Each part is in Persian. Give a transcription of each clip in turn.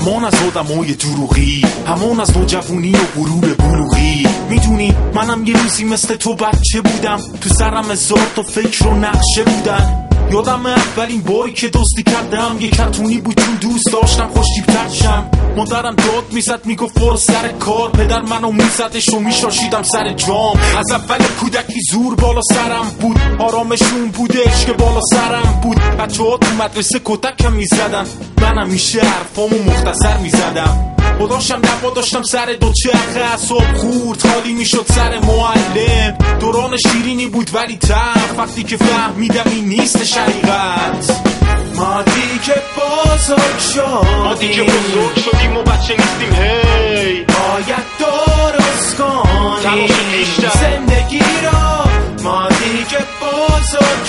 همان از آدمای دروغی، همان از نوجوانی و غرور بلوغی. میدونی منم یه روزی مثل تو بچه بودم، تو سرم هزار تا فکر و نقشه بودن. یادم اولین باری که دوستی کردم یه کتونی بود چون دوست داشتم خوشتیپ‌تر شم. مادرم داد میزد میگفت برو سر کار، پدر منو میزدش و میشاشیدم سر جام. از اول کودکی زور بالا سرم بود، آرامشون بودش که بالا سرم بود. بچه‌ها تو مدرسه کتکم میزدن، من همیشه حرفامو مختصر میزدم. خداشم دبا داشتم سر دوچرخه، اعصاب خورد خالی میشد سر معلم. دوران شیرینی بود ولی تلخ، وقتی که فهمیدم این نیست شریعت. ما دیگه بزرگ شدیم و بچه نیستیم، هی باید درست کنیم زندگی را. ما دیگه بزرگ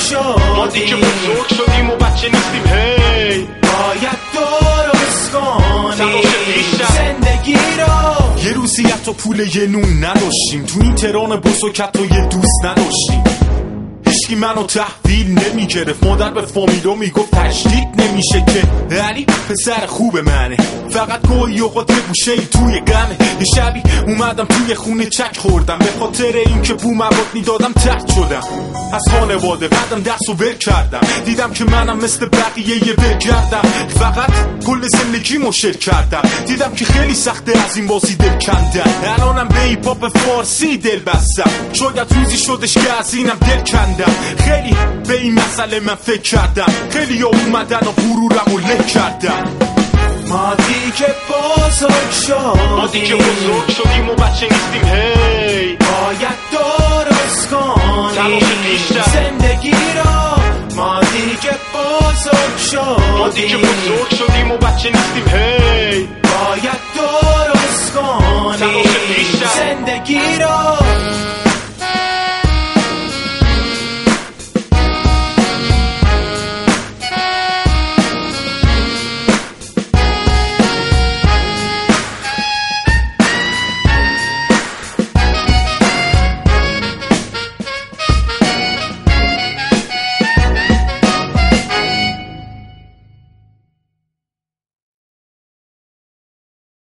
شدیم و بچه نیستیم، هی باید درست کنیم زندگی را. یه روزی حتی پول یه نون نداشتیم، تو این تهران بزرگ حتی یه دوست نداشتیم. هیچکی منو تحویل نمیگرفت، مادر به فامیلو میگفت تشدید نمیشه که علی پسر خوب منه، فقط گوهی اوقات گوشه ای توی گمه. یه شبی اومدم توی خونه چک خوردم، به خاطر این که بو مواد میدادم تحت شدم. از خانواده بعدم دست و ول کردم، دیدم که منم مثل بقیه یه بگردم. فقط کل زندگی مشل کردم، دیدم که خیلی سخته از این بازی دل کندن. الانم به هیپ هاپ فارسی دل بستم، شاید روزی شدش که از اینم دل کندم. خیلی به این مسئله من فکر کردم، خیلی ها اومدن و غرورم و له کردم. ما دیگه بزرگ شدیم و بچه نیستیم، هی باید درست کنیم زندگی را. ما دیگه بزرگ شدیم و بچه نیستیم، هی باید درست کنیم زندگی را.